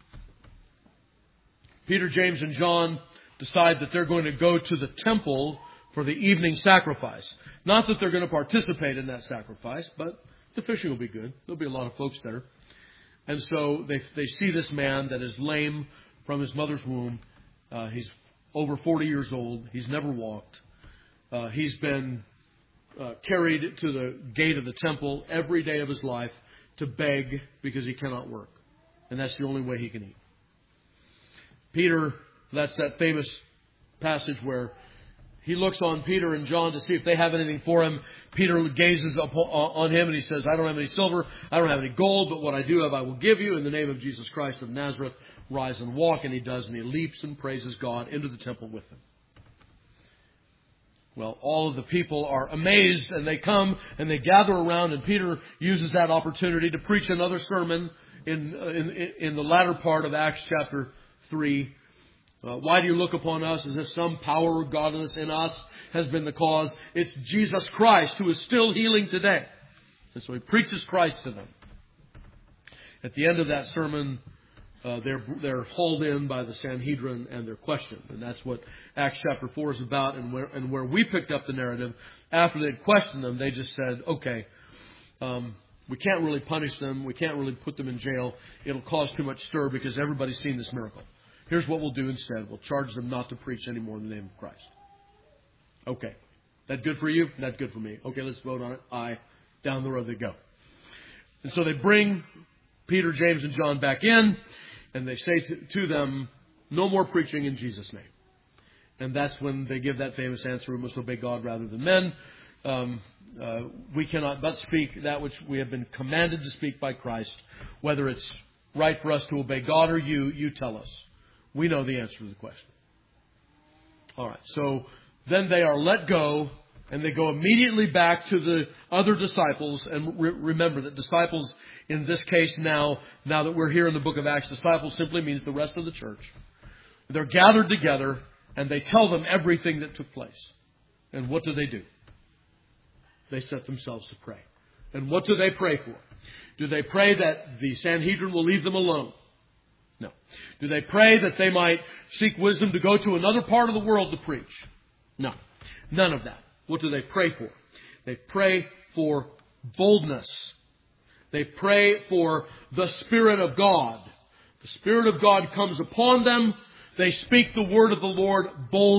Peter, James, and John decide that they're going to go to the temple for the evening sacrifice. Not that they're going to participate in that sacrifice, but the fishing will be good. There'll be a lot of folks there. And so they they see this man that is lame from his mother's womb. Uh, he's over forty years old. He's never walked. Uh, he's been uh, carried to the gate of the temple every day of his life to beg because he cannot work. And that's the only way he can eat. Peter, that's that famous passage where he looks on Peter and John to see if they have anything for him. Peter gazes up on him and he says, I don't have any silver, I don't have any gold, but what I do have I will give you. In the name of Jesus Christ of Nazareth, rise and walk. And he does, and he leaps and praises God into the temple with them. Well, all of the people are amazed, and they come and they gather around, and Peter uses that opportunity to preach another sermon in in, in the latter part of Acts chapter three. Uh, why do you look upon us as if some power of godliness in us has been the cause? It's Jesus Christ who is still healing today. And so he preaches Christ to them. At the end of that sermon, uh, they're they're hauled in by the Sanhedrin and they're questioned. And that's what Acts chapter four is about. And where, and where we picked up the narrative, after they'd questioned them, they just said, okay, um, we can't really punish them. We can't really put them in jail. It'll cause too much stir because everybody's seen this miracle. Here's what we'll do instead. We'll charge them not to preach anymore in the name of Christ. Okay. That good for you? Not good for me. Okay, let's vote on it. Aye. Down the road they go. And so they bring Peter, James, and John back in, and they say to, to them, no more preaching in Jesus' name. And that's when they give that famous answer, we must obey God rather than men. Um, uh, we cannot but speak that which we have been commanded to speak by Christ. Whether it's right for us to obey God or you, you tell us. We know the answer to the question. All right. So then they are let go, and they go immediately back to the other disciples. And re- remember that disciples in this case now, now that we're here in the book of Acts, disciples simply means the rest of the church. They're gathered together, and they tell them everything that took place. And what do they do? They set themselves to pray. And what do they pray for? Do they pray that the Sanhedrin will leave them alone? No. Do they pray that they might seek wisdom to go to another part of the world to preach? No. None of that. What do they pray for? They pray for boldness. They pray for the Spirit of God. The Spirit of God comes upon them. They speak the word of the Lord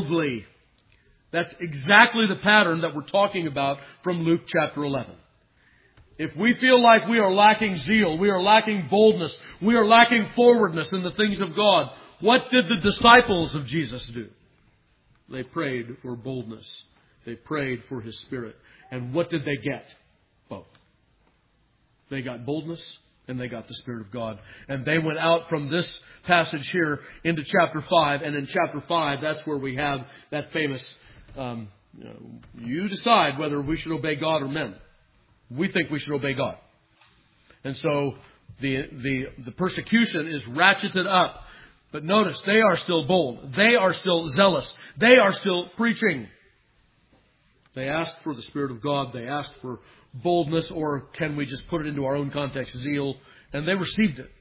boldly. That's exactly the pattern that we're talking about from Luke chapter eleven. If we feel like we are lacking zeal, we are lacking boldness, we are lacking forwardness in the things of God, what did the disciples of Jesus do? They prayed for boldness. They prayed for His Spirit. And what did they get? Both. They got boldness and they got the Spirit of God. And they went out from this passage here into chapter five. And in chapter five, that's where we have that famous, um, you know, you decide whether we should obey God or men. We think we should obey God. And so the, the, the persecution is ratcheted up. But notice, they are still bold. They are still zealous. They are still preaching. They asked for the Spirit of God. They asked for boldness, or can we just put it into our own context, zeal? And they received it.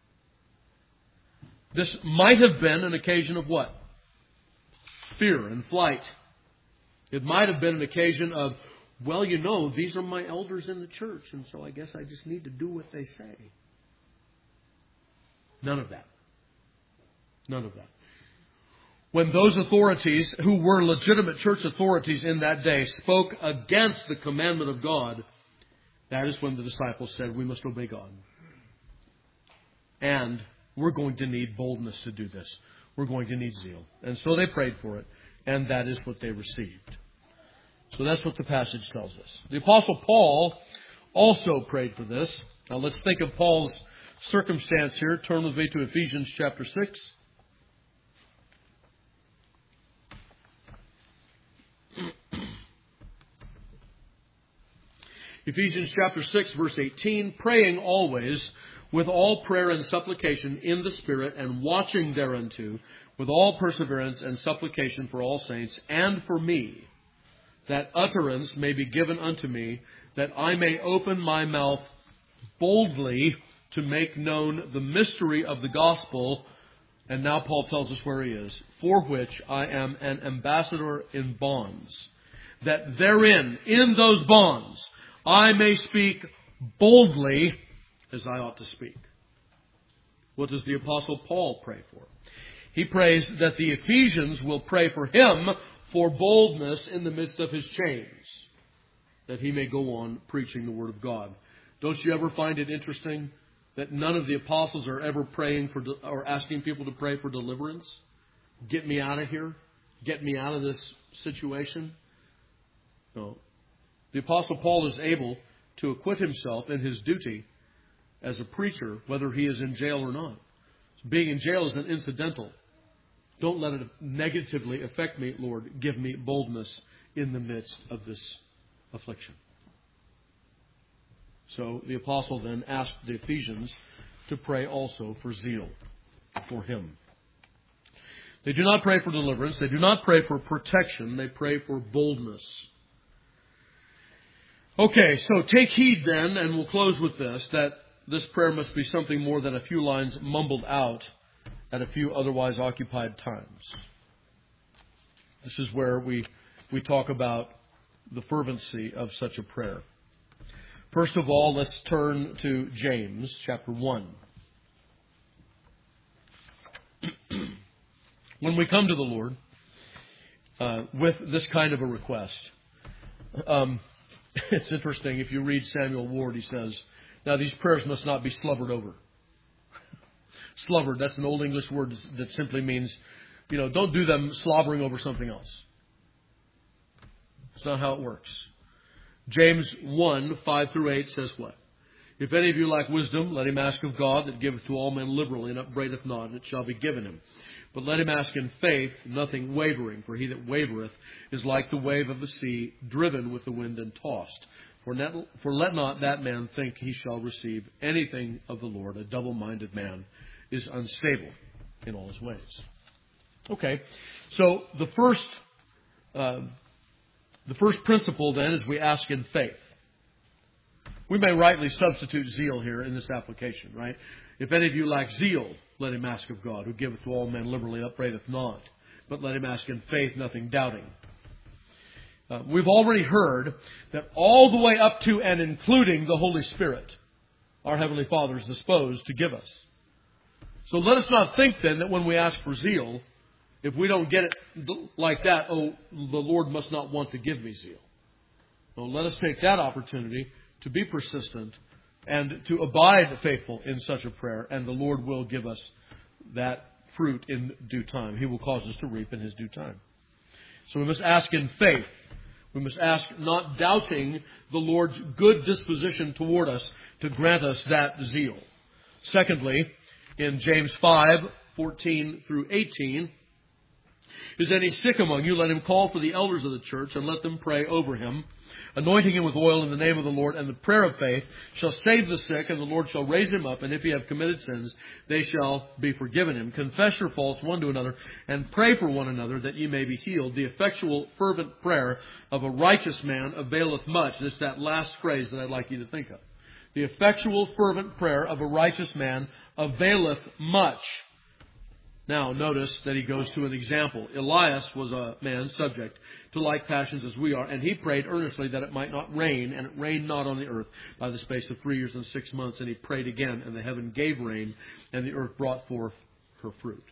This might have been an occasion of what? Fear and flight. It might have been an occasion of, well, you know, these are my elders in the church, and so I guess I just need to do what they say. None of that. None of that. When those authorities, who were legitimate church authorities in that day, spoke against the commandment of God, that is when the disciples said, we must obey God. And we're going to need boldness to do this. We're going to need zeal. And so they prayed for it, and that is what they received. So that's what the passage tells us. The Apostle Paul also prayed for this. Now let's think of Paul's circumstance here. Turn with me to Ephesians chapter six. Ephesians chapter six, verse eighteen, praying always with all prayer and supplication in the Spirit, and watching thereunto with all perseverance and supplication for all saints, and for me, that utterance may be given unto me, that I may open my mouth boldly to make known the mystery of the gospel. And now Paul tells us where he is. For which I am an ambassador in bonds, that therein, in those bonds, I may speak boldly as I ought to speak. What does the Apostle Paul pray for? He prays that the Ephesians will pray for him for boldness in the midst of his chains, that he may go on preaching the Word of God. Don't you ever find it interesting that none of the apostles are ever praying for or asking people to pray for deliverance? Get me out of here. Get me out of this situation. No. The Apostle Paul is able to acquit himself in his duty as a preacher, whether he is in jail or not. Being in jail is an incidental. Don't let it negatively affect me, Lord. Give me boldness in the midst of this affliction. So the apostle then asked the Ephesians to pray also for zeal for him. They do not pray for deliverance. They do not pray for protection. They pray for boldness. Okay, so take heed then, and we'll close with this, that this prayer must be something more than a few lines mumbled out at a few otherwise occupied times. This is where we, we talk about the fervency of such a prayer. First of all, let's turn to James chapter one. When we come to the Lord uh, with this kind of a request, um, it's interesting. If you read Samuel Ward, he says, now these prayers must not be slubbered over. Slubbered, that's an old English word that simply means, you know, don't do them slobbering over something else. It's not how it works. James one, five through eight says what? If any of you lack wisdom, let him ask of God, that giveth to all men liberally, and upbraideth not, and it shall be given him. But let him ask in faith, nothing wavering. For he that wavereth is like the wave of the sea, driven with the wind and tossed. For, net, for let not that man think he shall receive anything of the Lord. A double-minded man is unstable in all his ways. Okay, so the first... Uh, The first principle, then, is we ask in faith. We may rightly substitute zeal here in this application, right? If any of you lack zeal, let him ask of God, who giveth to all men liberally, upbraideth not. But let him ask in faith, nothing doubting. Uh, we've already heard that all the way up to and including the Holy Spirit, our Heavenly Father is disposed to give us. So let us not think, then, that when we ask for zeal, if we don't get it like that, oh, the Lord must not want to give me zeal. No, let us take that opportunity to be persistent, and to abide faithful in such a prayer, and the Lord will give us that fruit in due time. He will cause us to reap in His due time. So we must ask in faith. We must ask not doubting the Lord's good disposition toward us to grant us that zeal. Secondly, in James five, fourteen through eighteen, is any sick among you, let him call for the elders of the church, and let them pray over him, anointing him with oil in the name of the Lord, and the prayer of faith shall save the sick, and the Lord shall raise him up, and if he have committed sins, they shall be forgiven him. Confess your faults one to another, and pray for one another, that ye may be healed. The effectual, fervent prayer of a righteous man availeth much. And it's that last phrase that I'd like you to think of. The effectual, fervent prayer of a righteous man availeth much. Now, notice that he goes to an example. Elias was a man subject to like passions as we are, and he prayed earnestly that it might not rain, and it rained not on the earth by the space of three years and six months. And he prayed again, and the heaven gave rain, and the earth brought forth her fruit.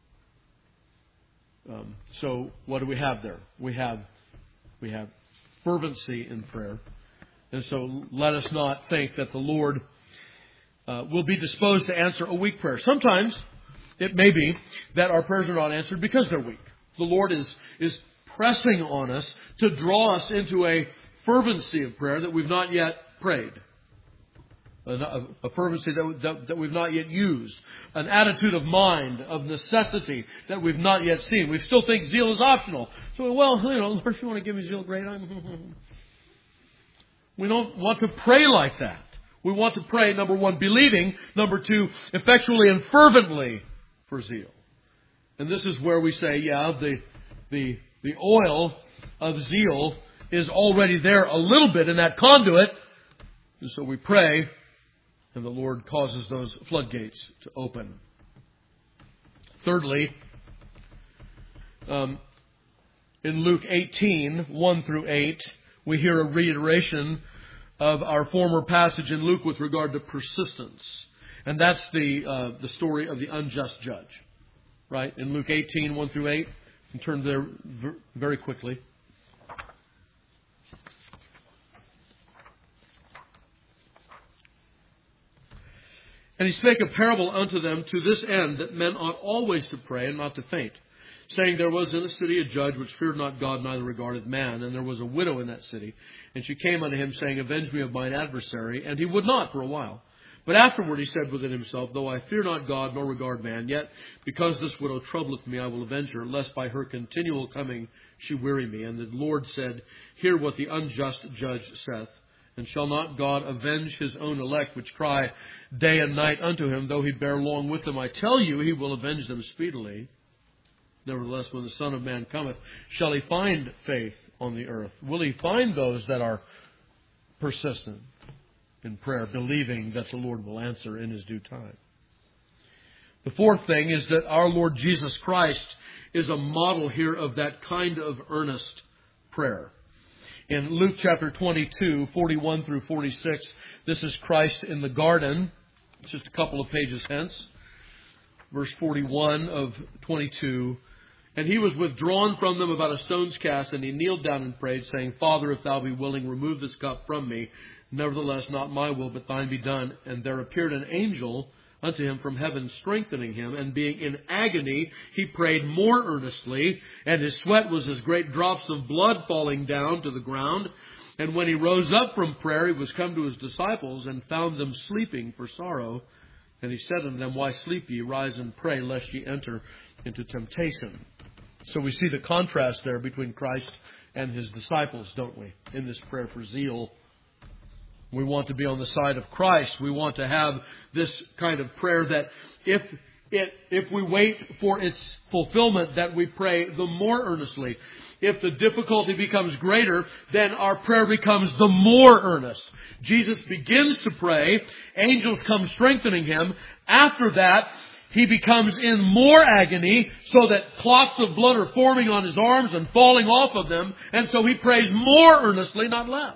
Um, so, what do we have there? We have we have fervency in prayer, and so let us not think that the Lord uh, will be disposed to answer a weak prayer. Sometimes it may be that our prayers are not answered because they're weak. The Lord is, is pressing on us to draw us into a fervency of prayer that we've not yet prayed. A, a, a fervency that, that, that we've not yet used. An attitude of mind, of necessity that we've not yet seen. We still think zeal is optional. So, well, you know, Lord, if you want to give me zeal, great. I'm... We don't want to pray like that. We want to pray, number one, believing. Number two, effectually and fervently for zeal. And this is where we say, yeah, the the the oil of zeal is already there a little bit in that conduit. And so we pray, and the Lord causes those floodgates to open. Thirdly, um, in Luke eighteen, one through eight, we hear a reiteration of our former passage in Luke with regard to persistence. And that's the uh, the story of the unjust judge. Right? In Luke eighteen, one through eight. You can turn there very quickly. And he spake a parable unto them to this end, that men ought always to pray and not to faint, saying, there was in a city a judge which feared not God, neither regarded man. And there was a widow in that city. And she came unto him, saying, avenge me of mine adversary. And he would not for a while. But afterward he said within himself, though I fear not God, nor regard man, yet because this widow troubleth me, I will avenge her, lest by her continual coming she weary me. And the Lord said, hear what the unjust judge saith. And shall not God avenge his own elect, which cry day and night unto him, though he bear long with them? I tell you, he will avenge them speedily. Nevertheless, when the Son of Man cometh, shall he find faith on the earth? Will he find those that are persistent in prayer, believing that the Lord will answer in his due time? The fourth thing is that our Lord Jesus Christ is a model here of that kind of earnest prayer. In Luke chapter twenty-two, forty-one through forty-six, this is Christ in the garden. It's just a couple of pages hence. Verse forty-one of twenty-two. And he was withdrawn from them about a stone's cast, and he kneeled down and prayed, saying, Father, if thou be willing, remove this cup from me. Nevertheless, not my will, but thine be done. And there appeared an angel unto him from heaven, strengthening him. And being in agony, he prayed more earnestly, and his sweat was as great drops of blood falling down to the ground. And when he rose up from prayer, he was come to his disciples, and found them sleeping for sorrow. And he said unto them, why sleep ye? Rise and pray, lest ye enter into temptation. So we see the contrast there between Christ and his disciples, don't we, in this prayer for zeal. We want to be on the side of Christ. We want to have this kind of prayer that if it, if we wait for its fulfillment, that we pray the more earnestly. If the difficulty becomes greater, then our prayer becomes the more earnest. Jesus begins to pray. Angels come strengthening him. After that, he becomes in more agony, so that clots of blood are forming on his arms and falling off of them. And so he prays more earnestly, not less.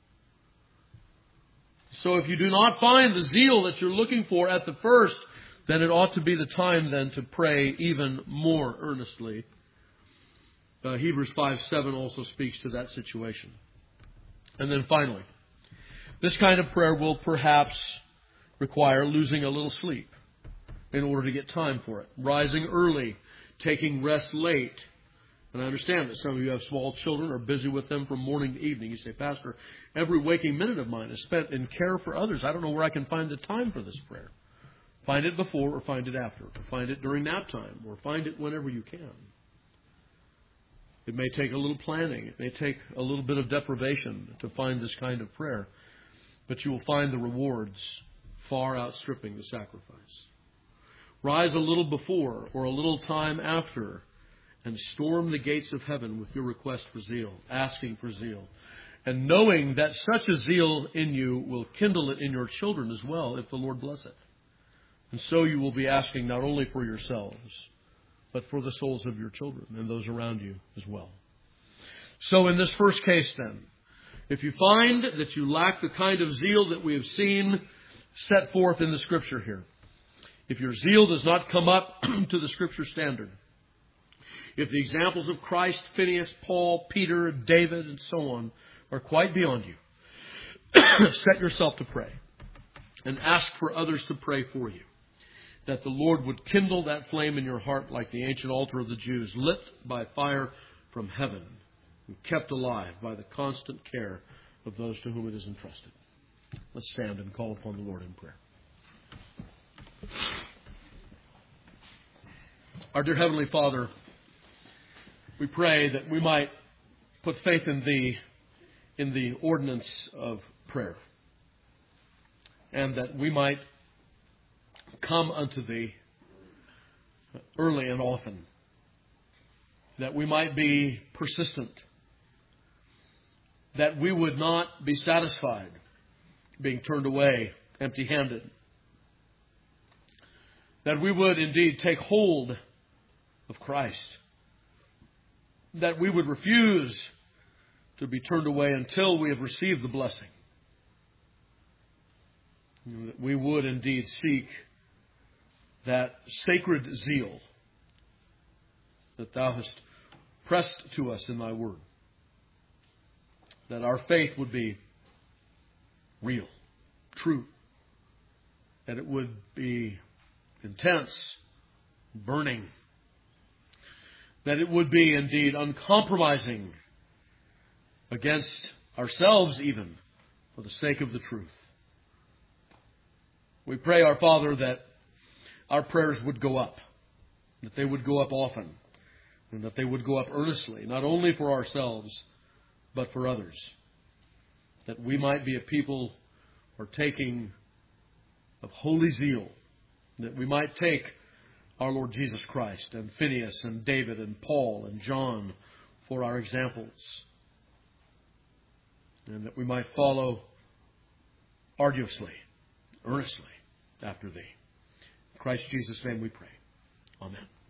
So if you do not find the zeal that you're looking for at the first, then it ought to be the time then to pray even more earnestly. Uh, Hebrews five seven also speaks to that situation. And then finally, This kind of prayer will perhaps require losing a little sleep in order to get time for it. Rising early, taking rest late. And I understand that some of you have small children, are busy with them from morning to evening. You say, Pastor, every waking minute of mine is spent in care for others. I don't know where I can find the time for this prayer. Find it before or find it after. Or find it during nap time. Or find it whenever you can. It may take a little planning. It may take a little bit of deprivation to find this kind of prayer. But you will find the rewards far outstripping the sacrifice. Rise a little before or a little time after and storm the gates of heaven with your request for zeal, asking for zeal, and knowing that such a zeal in you will kindle it in your children as well if the Lord bless it. And so you will be asking not only for yourselves, but for the souls of your children and those around you as well. So in this first case then, if you find that you lack the kind of zeal that we have seen set forth in the Scripture here, if your zeal does not come up to the Scripture standard, if the examples of Christ, Phineas, Paul, Peter, David, and so on are quite beyond you, set yourself to pray and ask for others to pray for you, that the Lord would kindle that flame in your heart like the ancient altar of the Jews, lit by fire from heaven and kept alive by the constant care of those to whom it is entrusted. Let's stand and call upon the Lord in prayer. Our dear Heavenly Father, we pray that we might put faith in Thee in the ordinance of prayer, and that we might come unto Thee early and often, that we might be persistent, that we would not be satisfied being turned away empty-handed, that we would indeed take hold of Christ, that we would refuse to be turned away until we have received the blessing, and that we would indeed seek that sacred zeal that Thou hast pressed to us in Thy Word, that our faith would be real, true, that it would be intense, burning, that it would be indeed uncompromising against ourselves even for the sake of the truth. We pray, our Father, that our prayers would go up, that they would go up often, and that they would go up earnestly, not only for ourselves, but for others, that we might be a people partaking of holy zeal, that we might take our Lord Jesus Christ and Phineas and David and Paul and John for our examples, and that we might follow arduously, earnestly after Thee. In Christ Jesus' name we pray. Amen.